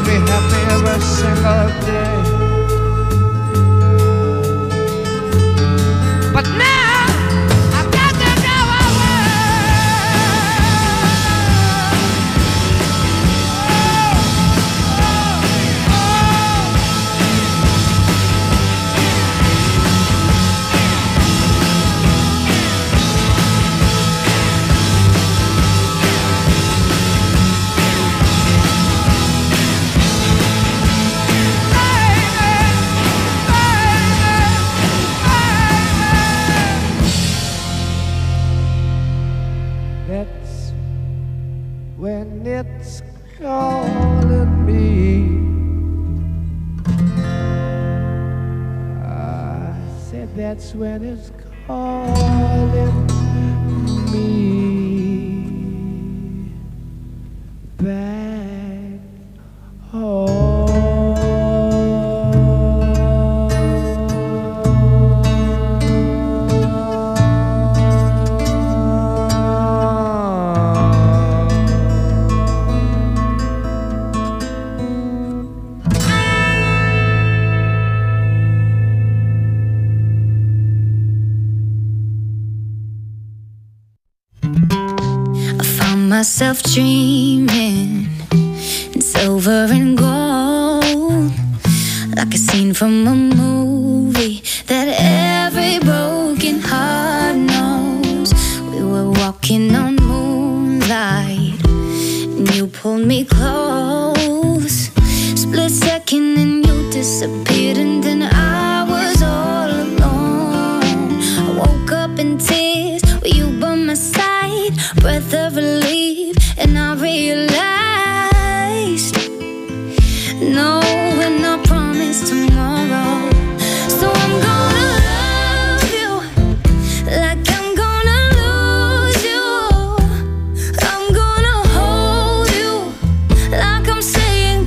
be happy every single day. But now I've got to go away. That's when it's calling me. I said that's when it's calling me back home. Myself dreaming in silver and gold, like a scene from a movie that every broken heart knows. We were walking on moonlight and you pulled me close. Split second and you disappeared, and then I was all alone. I woke up in tears with you by my side, breath of relief, and I realized no, we're not promised tomorrow. So I'm gonna love you like I'm gonna lose you. I'm gonna hold you like I'm saying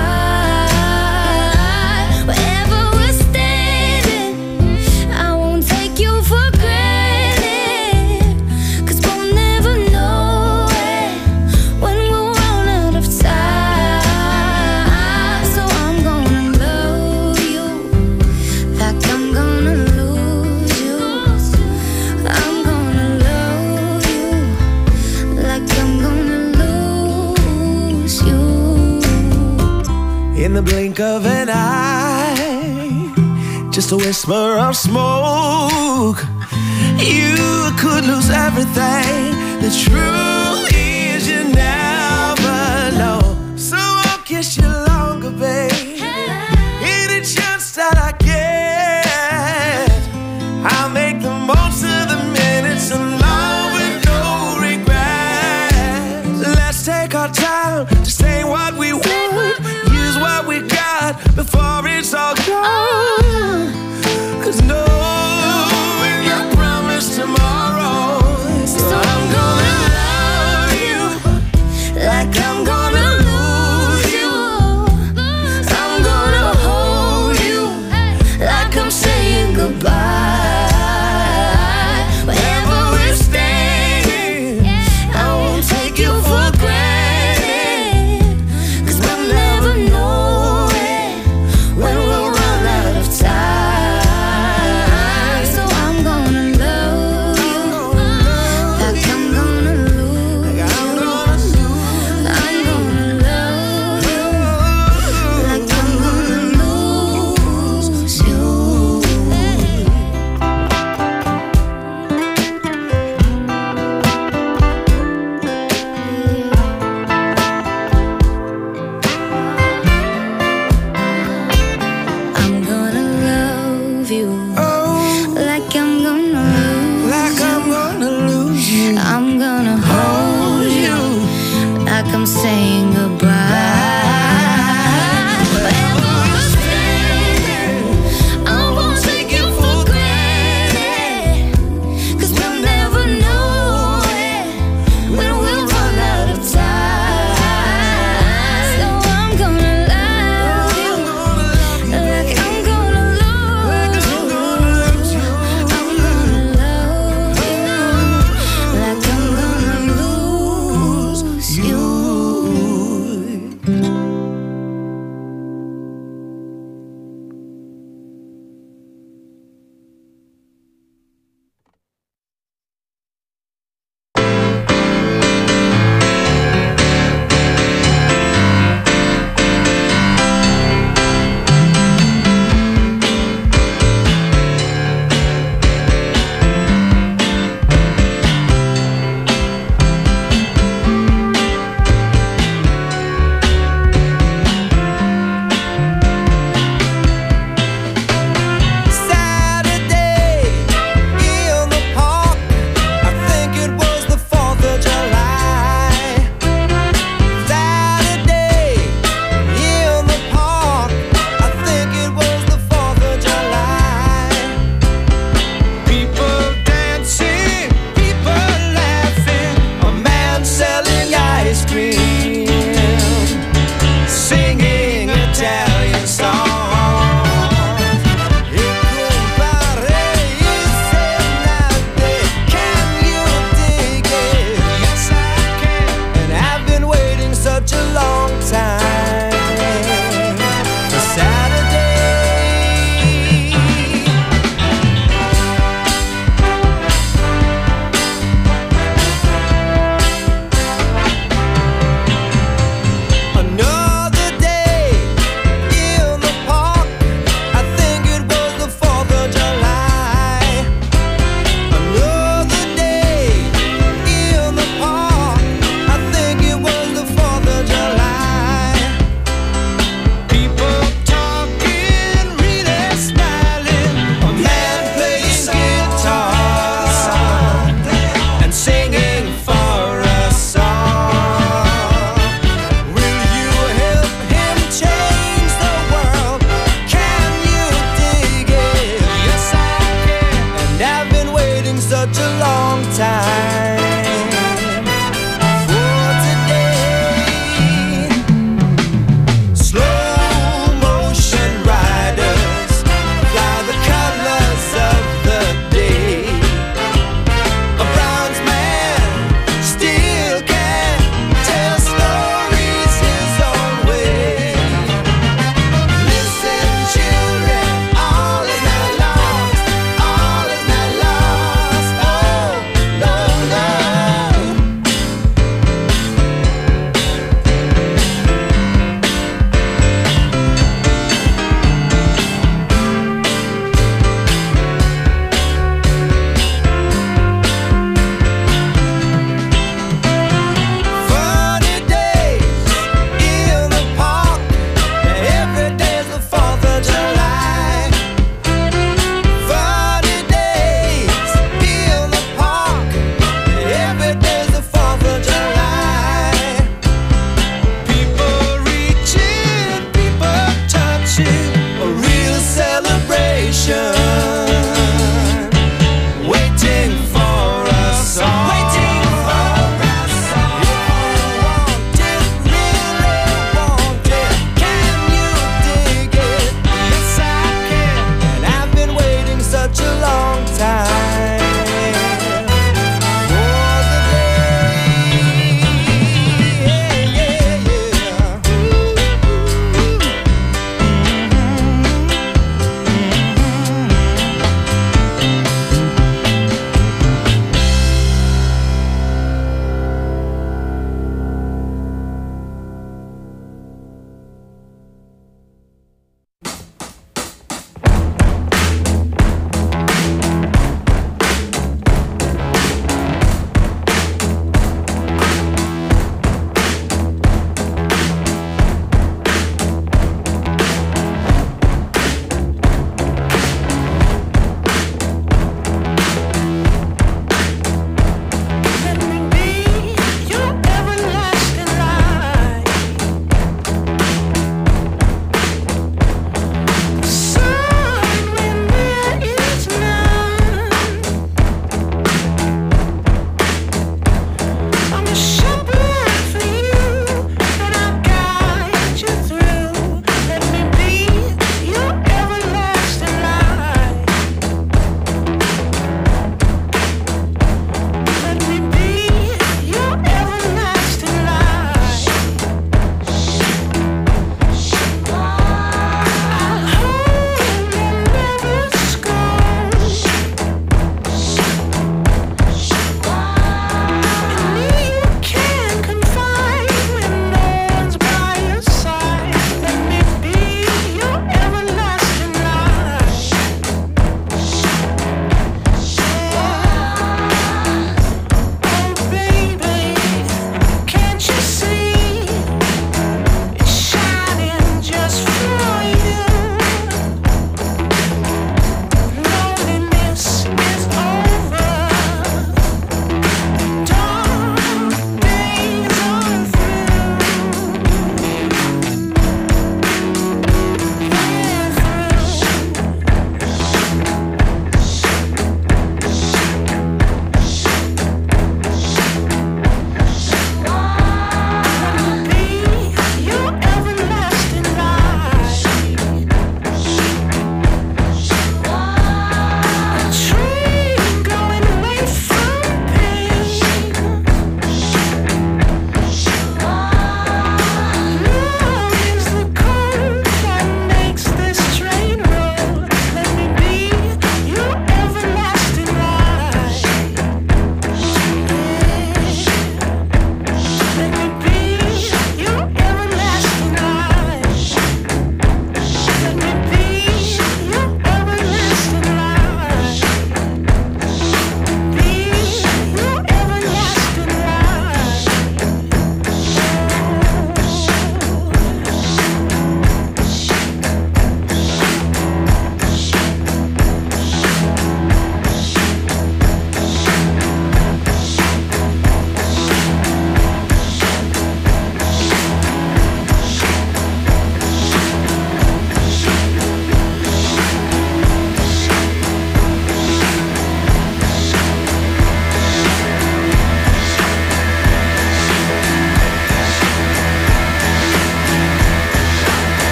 goodbye. Wherever we're standing, I won't take you for granted, 'cause we'll never know when we'll run out of time. So I'm gonna love you like I'm gonna lose you. I'm gonna love you like I'm gonna lose you. In the blink of an eye, just a whisper of smoke, you could lose everything. The truth is you never know. So I'll kiss you longer, babe. Any chance that I get, I'll make the most of the minutes alone with no regrets. Let's take our time to say what we want, use what we got before it's all gone. 'Cause no, we're not promised tomorrow. So I'm gonna love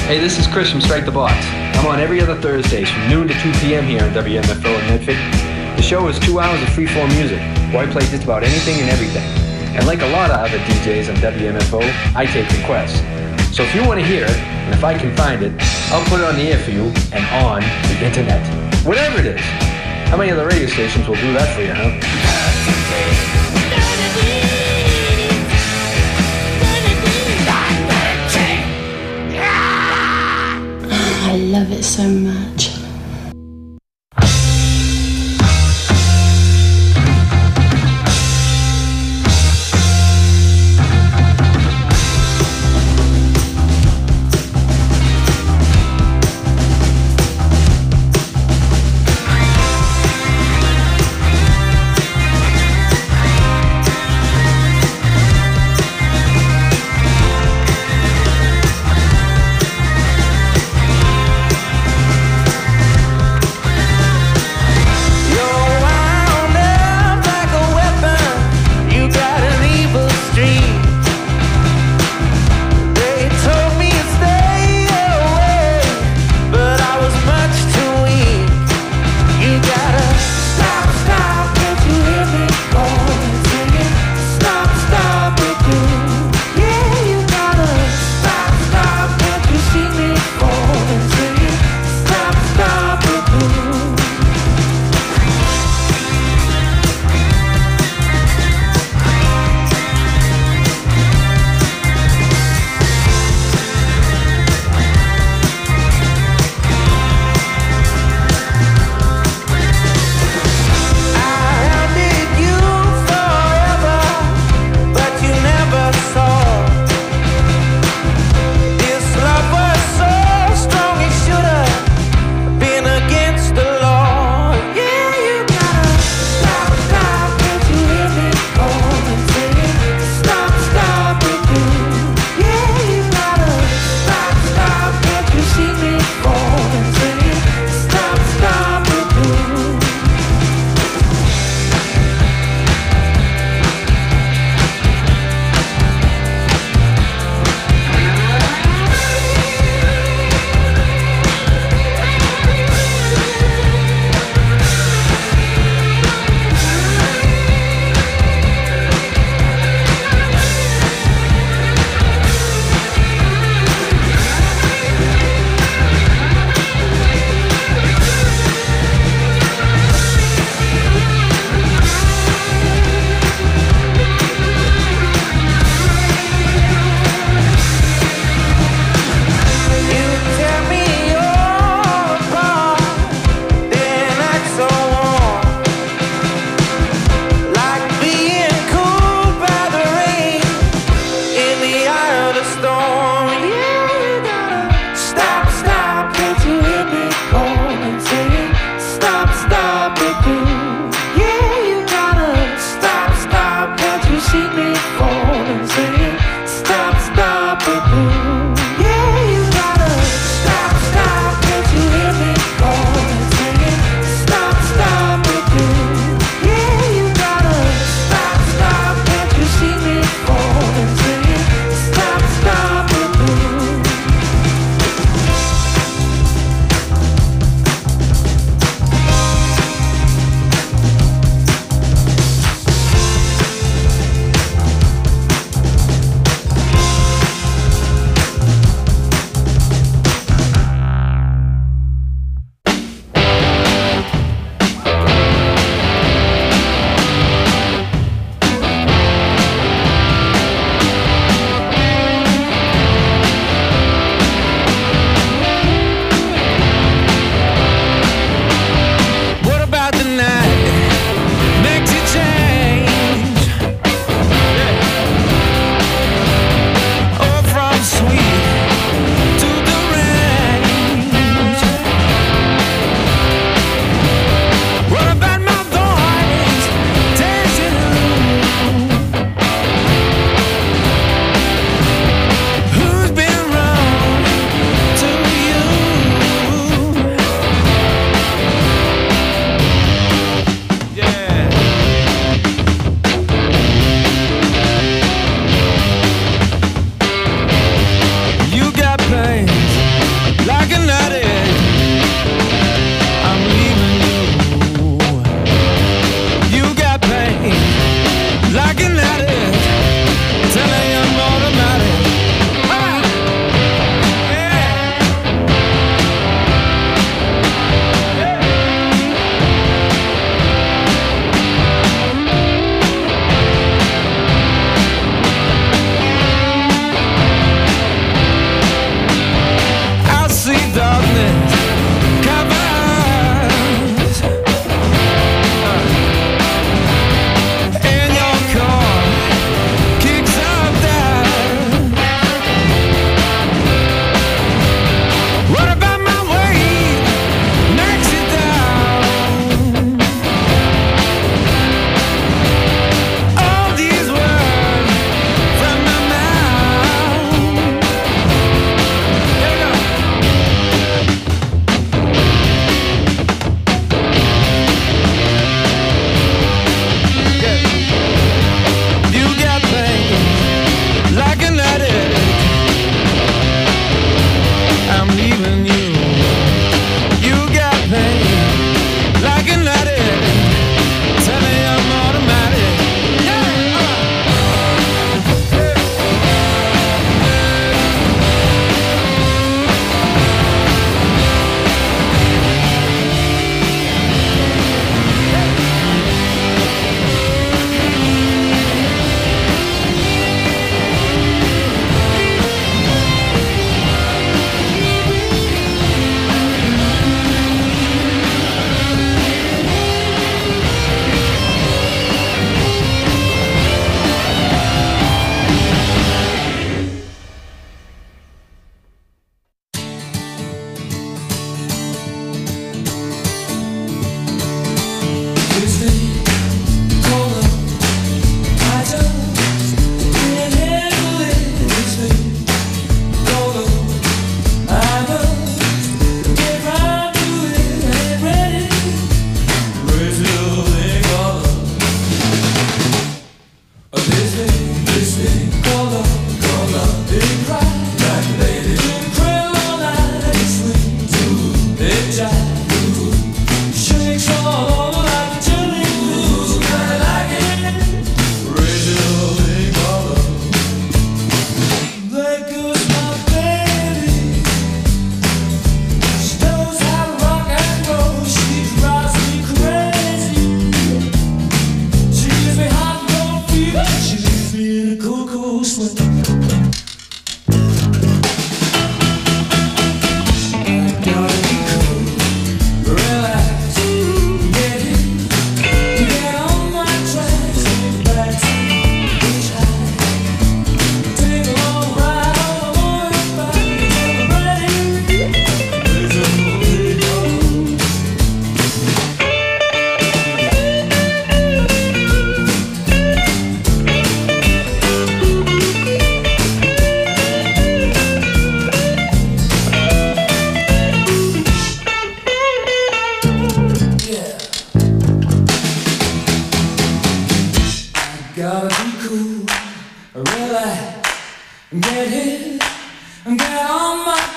Hey, this is Chris from Strike the Box. I'm on every other Thursdays from noon to 2 p.m. here on WMFO in Medford. The show is 2 hours of freeform music, where I play just about anything and everything. And like a lot of other DJs on WMFO, I take requests. So if you want to hear it, and if I can find it, I'll put it on the air for you and on the internet. Whatever it is. How many other radio stations will do that for you, huh? I love it so much.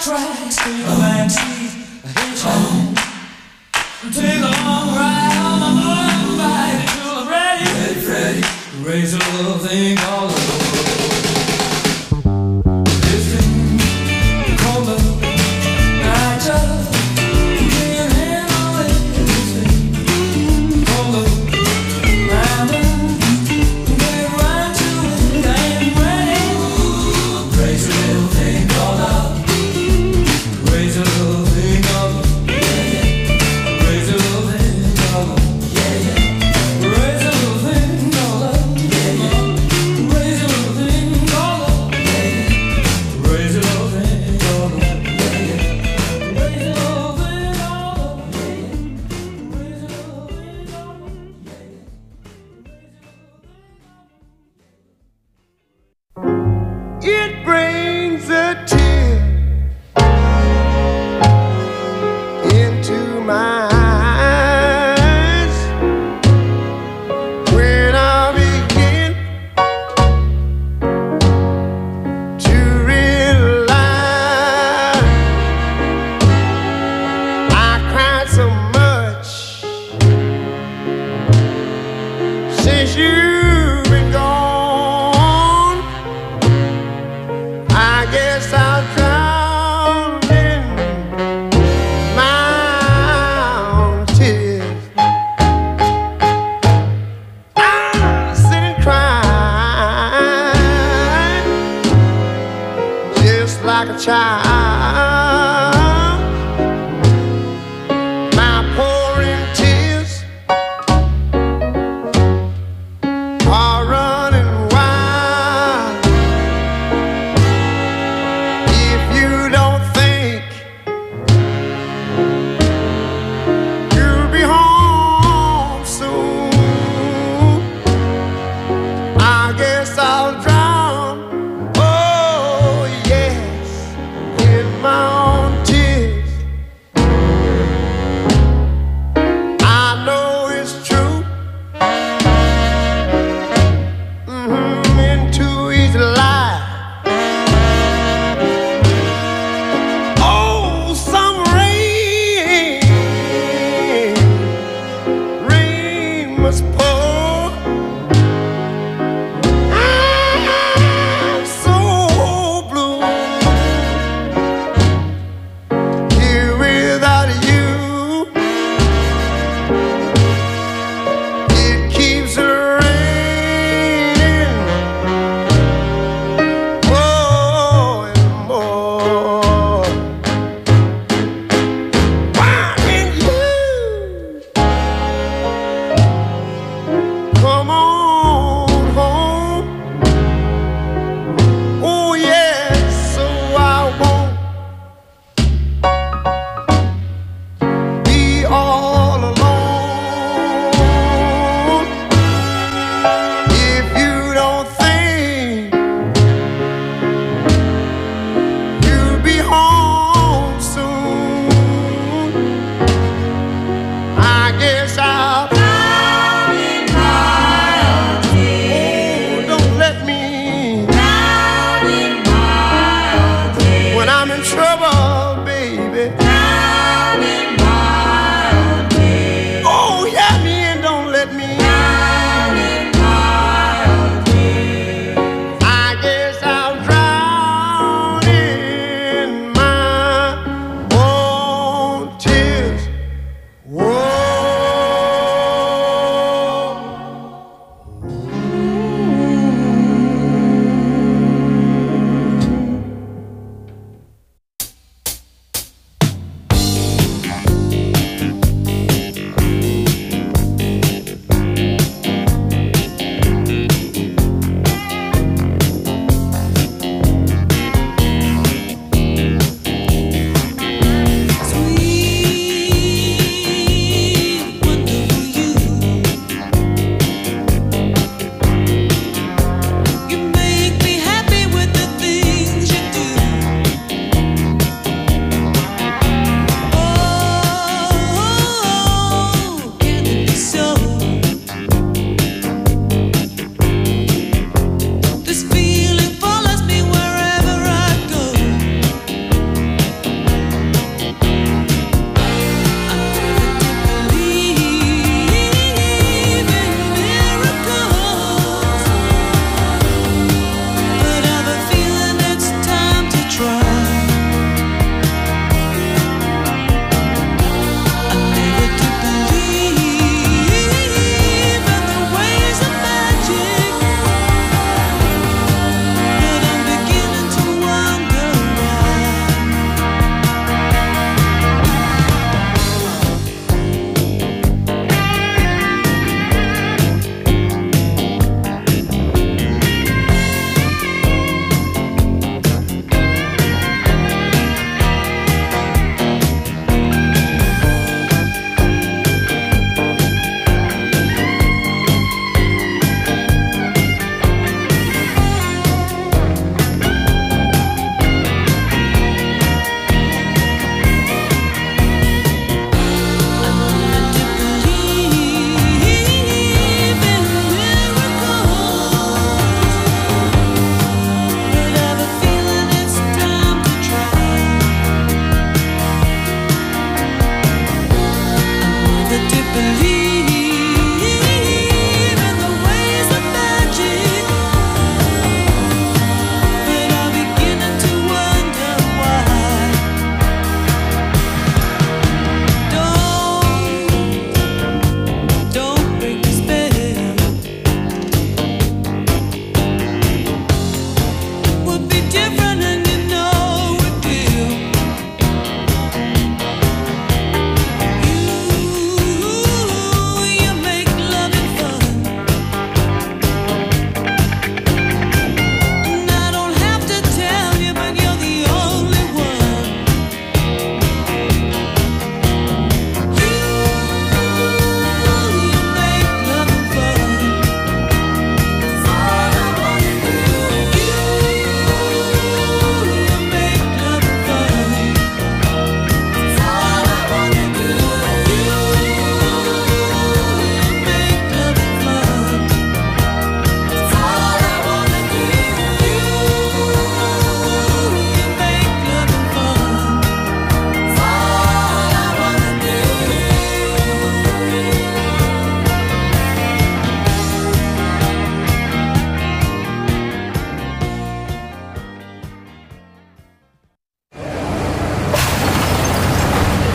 tracks, take a backseat, hitchhike. Take a long ride on my motorbike till I'm ready, ready, raise a little thing called love. This thing called love, I just can't handle it. This thing called love, I'm get right to it. I am ready, raise a little thing called love, raise a little thing called love. It brings a tear into my eyes when I begin to realize I cried so much since you've been gone. I guess I'll drown in my own tears. I sit and cry just like a child. My pouring tears are running wild. If you don't think you'll be home soon, I guess I'll drown, oh yes, in my own tears. I know it's true, into each lie. Oh, some rain must pour. I'm so blue.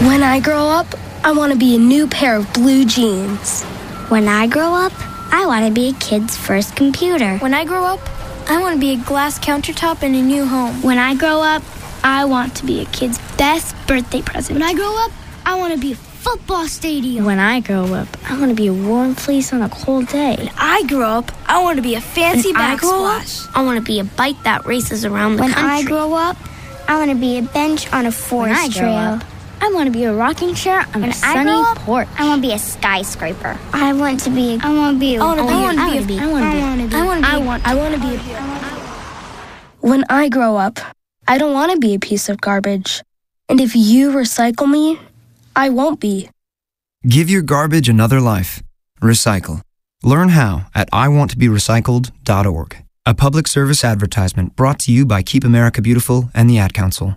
When I grow up, I want to be a new pair of blue jeans. When I grow up, I want to be a kid's first computer. When I grow up, I want to be a glass countertop in a new home. When I grow up, I want to be a kid's best birthday present. When I grow up, I want to be a football stadium. When I grow up, I want to be a warm fleece on a cold day. When I grow up, I want to be a fancy backsplash. I want to be a bike that races around the country. When I grow up, I want to be a bench on a forest trail. I want to be a rocking chair on a sunny porch. I want to be a skyscraper. I want to be When I grow up, I don't want to be a piece of garbage. And if you recycle me, I won't be. Give your garbage another life. Recycle. Learn how at iwanttoberecycled.org. A public service advertisement brought to you by Keep America Beautiful and the Ad Council.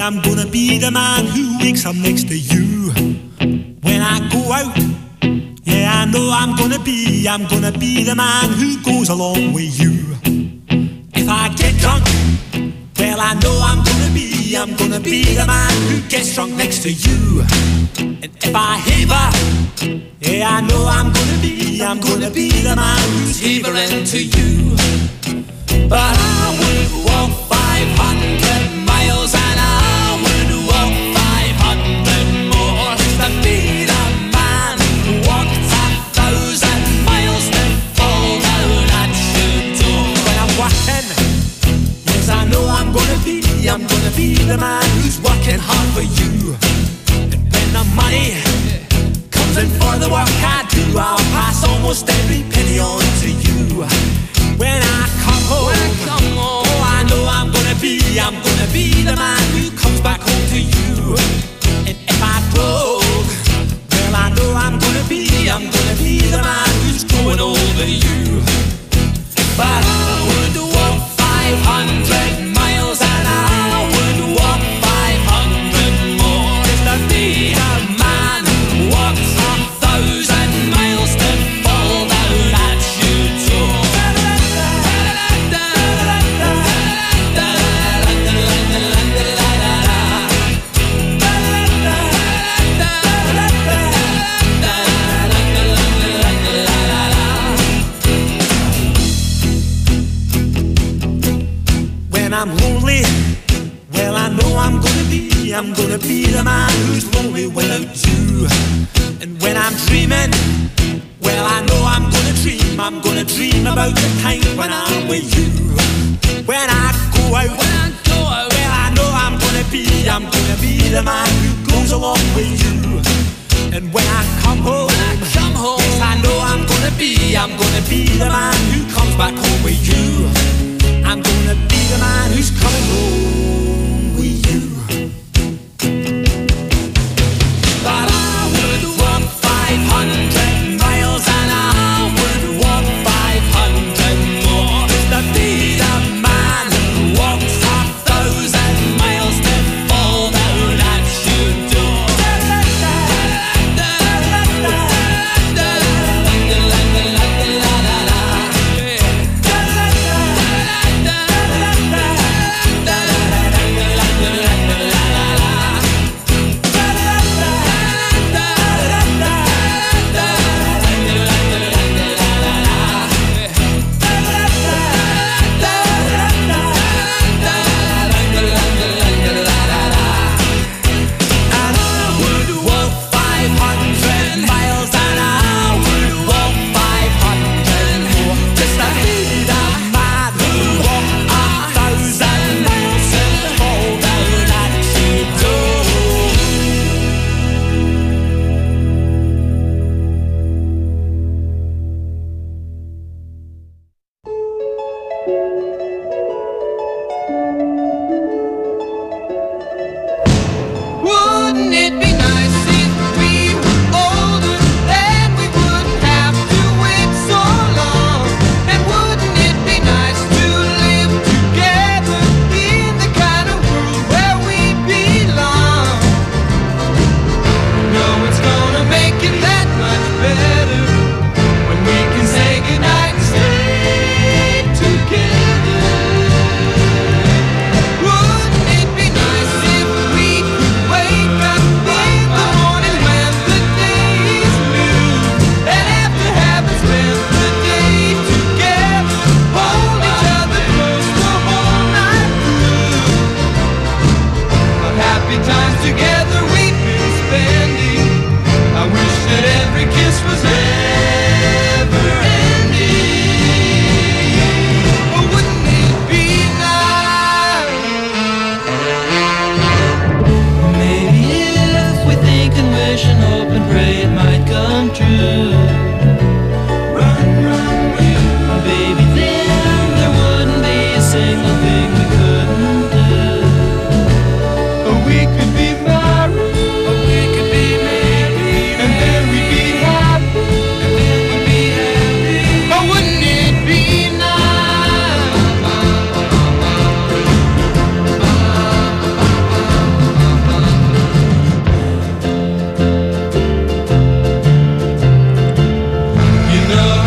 I'm gonna be the man who wakes up next to you when I go out. Yeah, I know I'm gonna be the man who goes along with you. If I get drunk, well, I know I'm gonna be the man who gets drunk next to you. And if I haver, yeah, I know I'm gonna be the man who's havering to you. But I would walk 500 miles and I would walk 500 more to be the man who walked 1,000 miles to fall down at your door. When I'm walking, yes, I know I'm gonna be the man who's working hard for you. And when the money comes in for the work I do, I'll pass almost every penny on to you. When I come home, oh, I know I'm gonna be the man who comes back home to you. And if I broke, well, I know I'm gonna be the man who's growing over you. But I would walk 500 miles and I would walk 500 more just to be the man who walks 1,000 miles to fall down at your door. When I'm lonely, well, I know I'm gonna be the man who's lonely without you. And when I'm dreaming, well, I know I'm gonna dream about the time when I'm with you. When I go out, well, I know I'm gonna be the man who goes along with you. And when I come home, yes, I know I'm gonna be the man who comes back home with you. I'm gonna be the man who's coming home with you. But I would walk 500 miles and I would walk 500 more to be the man who walks 1,000 miles to fall down at your door.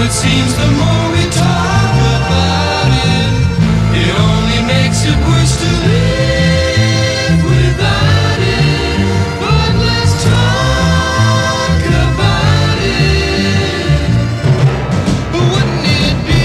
it seems the more we talk about it, it only makes it worse to live without it. But let's talk about it. Wouldn't it be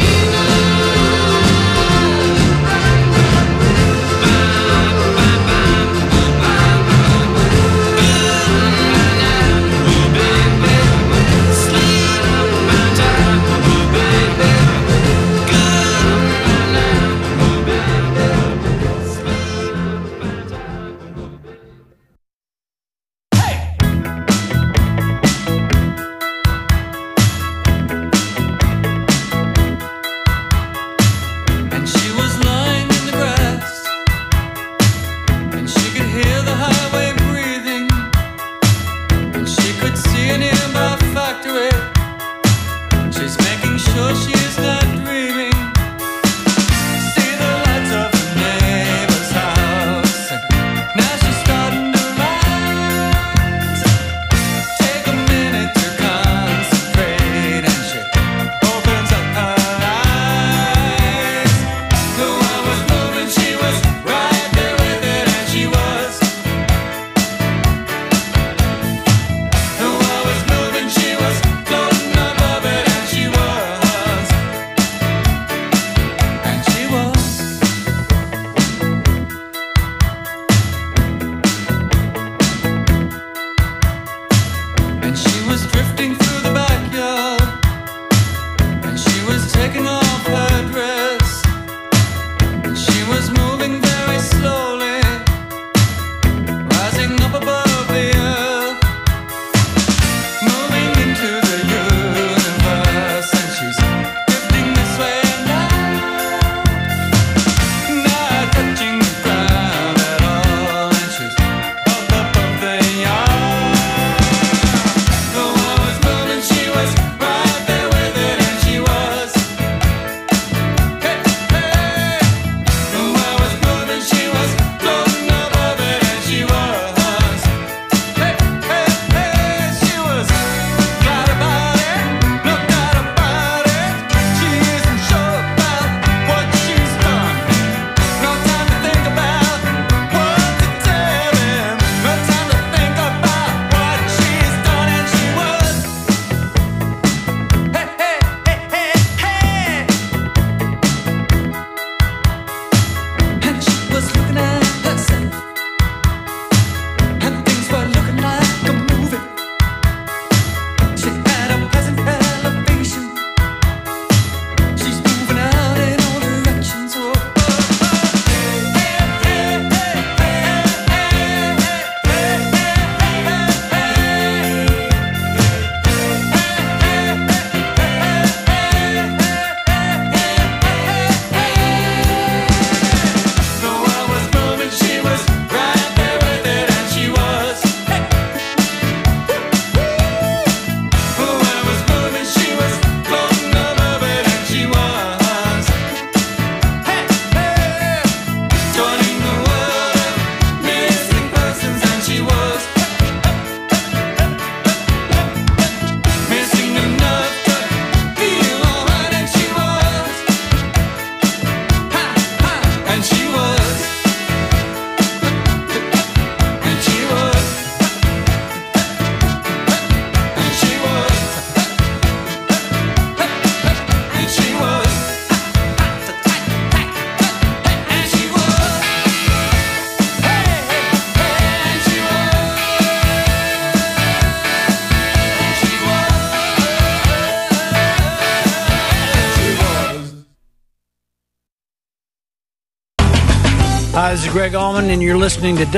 Hi, this is Greg Allman, and you're listening to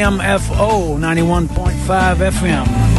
WMFO 91.5 FM.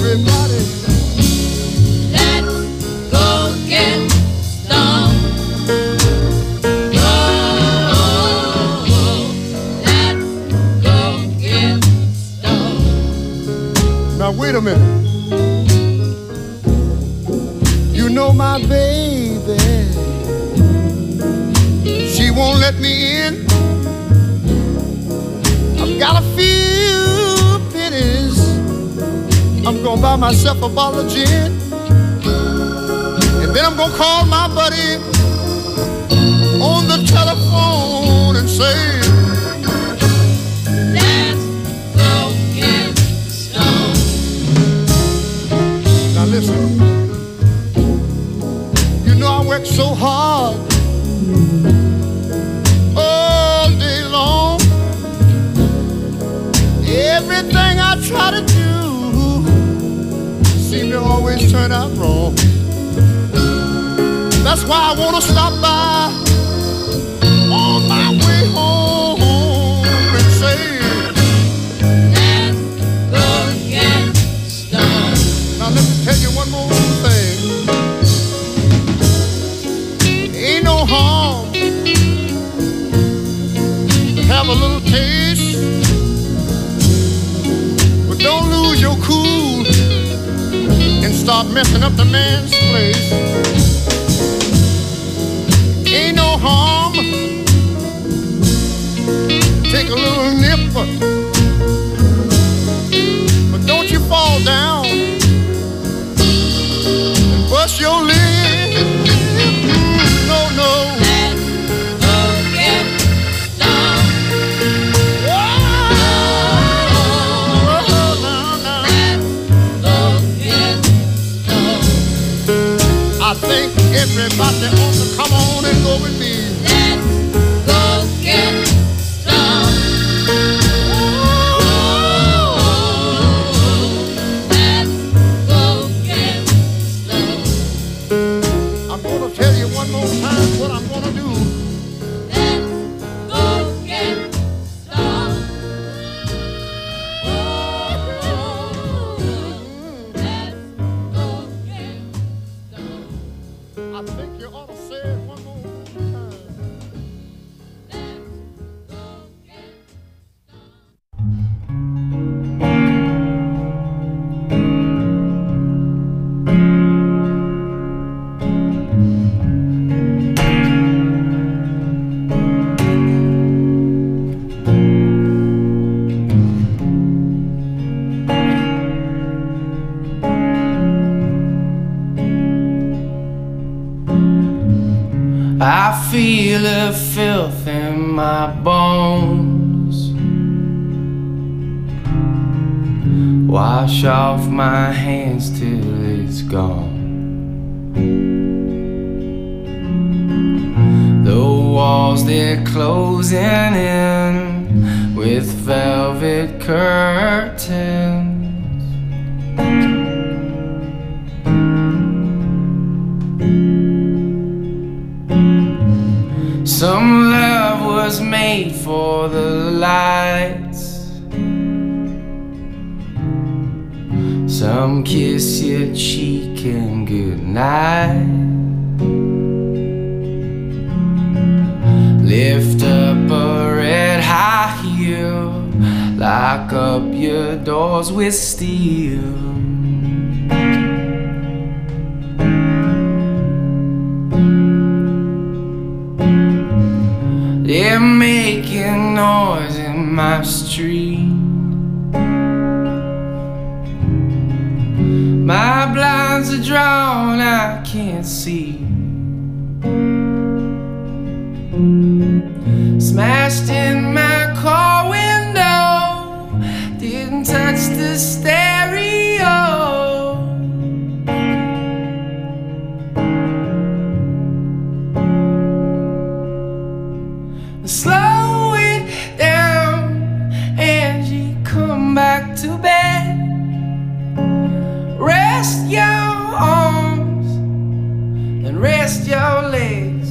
everybody. Let's go get stoned. Let's go get stoned. Now wait a minute. You know my baby, she won't let me in. I've got a few pennies, I'm gonna buy myself a bottle of gin, and then I'm gonna call my buddy on the telephone and say, let's go get stoned. now listen, you know I work so hard all day long. Everything I try to do seem to always turn out wrong. That's why I wanna stop by on my way home and say, let's go get stoned. now let me tell you one more thing. Ain't no harm to have a little taste, but don't lose your cool and start messing up the man's place. Ain't no harm, take a little nip, but don't you fall down and bust your lip. No, no. Let's go get stoned. I think everybody ought to come on and go with me. Let's go get stoned. Let's go get stoned. I'm gonna tell you one more time what I'm gonna do. Let's go get stoned. Let's go get stoned. I think you ought to say it one more time. Let's go get I feel the filth in my bones. Wash off my hands till it's gone. The walls, they're closing in with velvet curtains. Some love was made for the lights. Some kiss your cheek and goodnight. Lift up a red high heel, lock up your doors with steel. They're making noise in my street. My blinds are drawn, I can't see. Smashed in my car window, didn't touch the stereo. Slow it down, Angie, come back to bed. Rest your arms and rest your legs.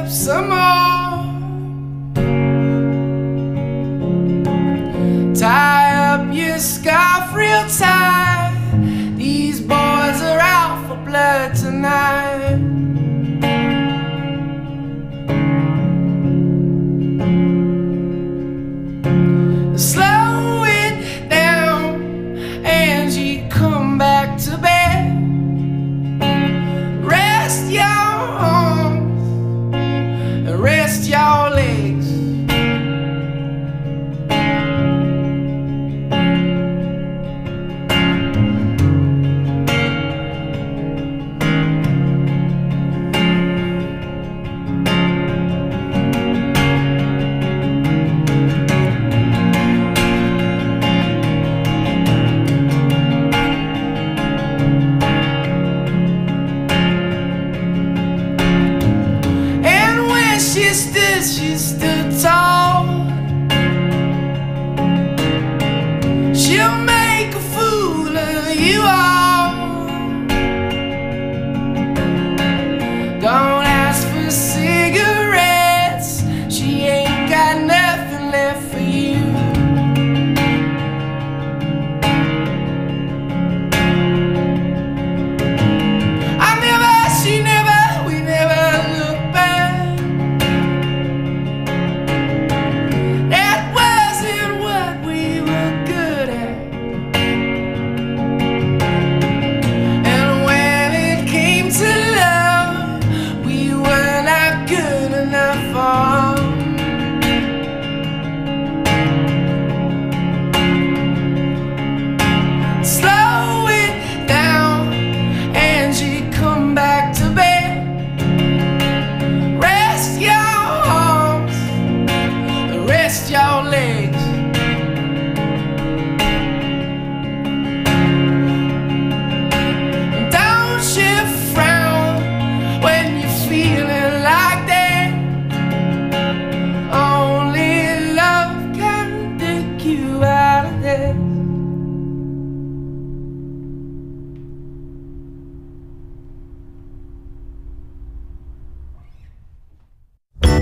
some more. Tie up your scarf real tight. These boys are out for blood tonight. Slow it down and you come back to bed. Rest your arms and rest your legs. She stood